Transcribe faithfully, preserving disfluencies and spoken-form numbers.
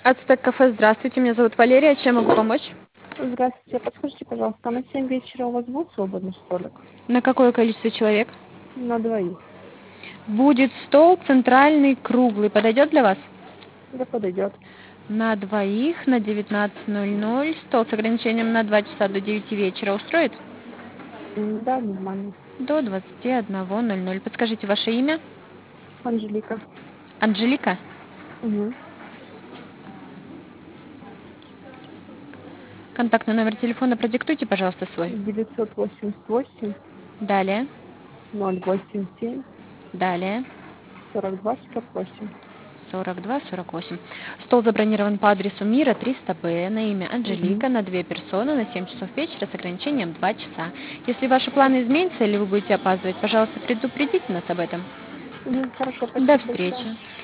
Ацтек кафе, здравствуйте, меня зовут Валерия, чем могу помочь? Здравствуйте, подскажите, пожалуйста, на семь вечера у вас будет свободный столик? На какое количество человек? На двоих. Будет стол центральный, круглый, подойдет для вас? Да подойдет. На двоих, на девятнадцать ноль ноль, стол с ограничением на два часа до девяти вечера устроит? М, Да, нормально. До двадцати одного ноль ноль. Подскажите ваше имя? Анжелика. Анжелика? Угу. Контактный номер телефона продиктуйте, пожалуйста, свой. девятьсот восемьдесят восемь Далее, ноль восемь семь далее, сорок два сорок восемь. сорок два сорок восемь. Стол забронирован по адресу Мира триста Б на имя Угу. Анжелика на две персоны на семь часов вечера с ограничением два часа. Если ваши планы изменятся или вы будете опаздывать, пожалуйста, предупредите нас об этом. Угу. Хорошо, До спасибо большое. встречи.